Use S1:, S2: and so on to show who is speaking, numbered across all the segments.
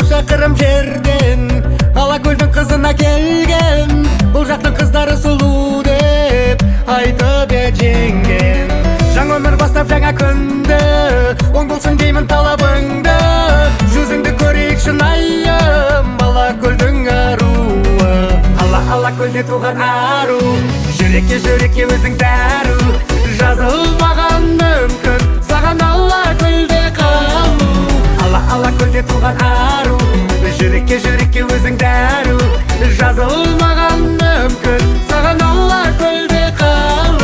S1: шақырым жерден Алакөлдің қызына келген, бұл жақтың қыздары сұлу деп айтып жеңген. Жаңа өмір бастап жаңа күнді, оң болсын деймін талабыңды. Жүзіңді көрейік шынайым, Алакөлдің аруы. Алакөлде туған ару, жүрекке өзің дәру. Жазылмаған мүмкін саған Алакөлде қалу. Алакөлде туған ару, жүрекке өзің дәру. Жазылмаған мүмкін саған Алакөлде қалу.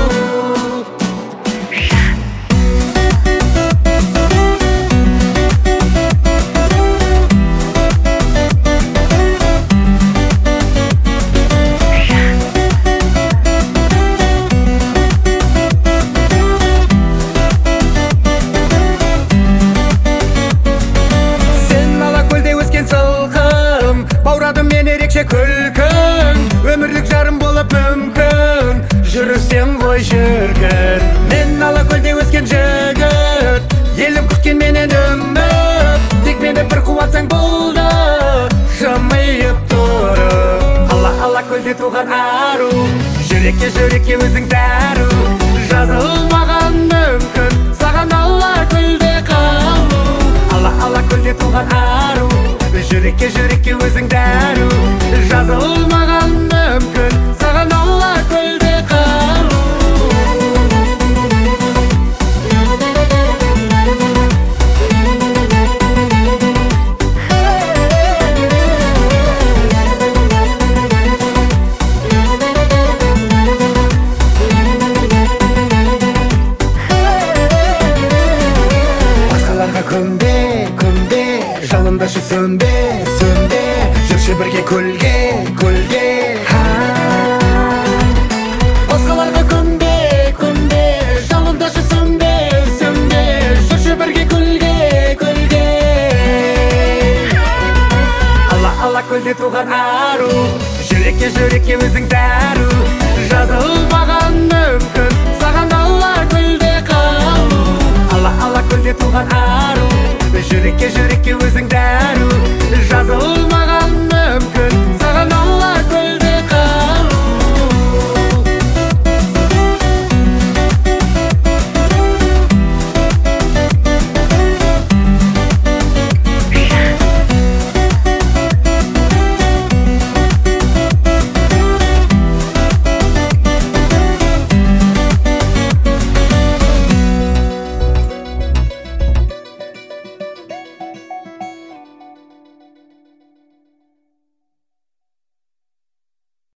S1: Күлкің өмірлік жарым болып мүмкін, жүрсем ғой жүргін. Мен Алакөлде өскен жігіт, елім күткен менен үміт. Тек мені бір қуатсаң болды, жымиып тұрып. Алакөлде туған ару, жүрекке өзің дәру. Жазылмаған мүмкін саған Алакөлде қалу. Алакөлде туған ару, жүрекке өзің дәру. Жазылмаған мүмкін саған Алакөлде қалу. Басқаларға көнбе, жалындашы сөнбе, жүрші бірге көлге. Басқаларға көнбе, жалындашы сөнбе, жүрші бірге көлге. Алакөлде туған ару, жүрекке өзің дәру. Жазылмаған мүмкін саған Алакөлде қалу. Алакөлде туған ару, жүрекке өзің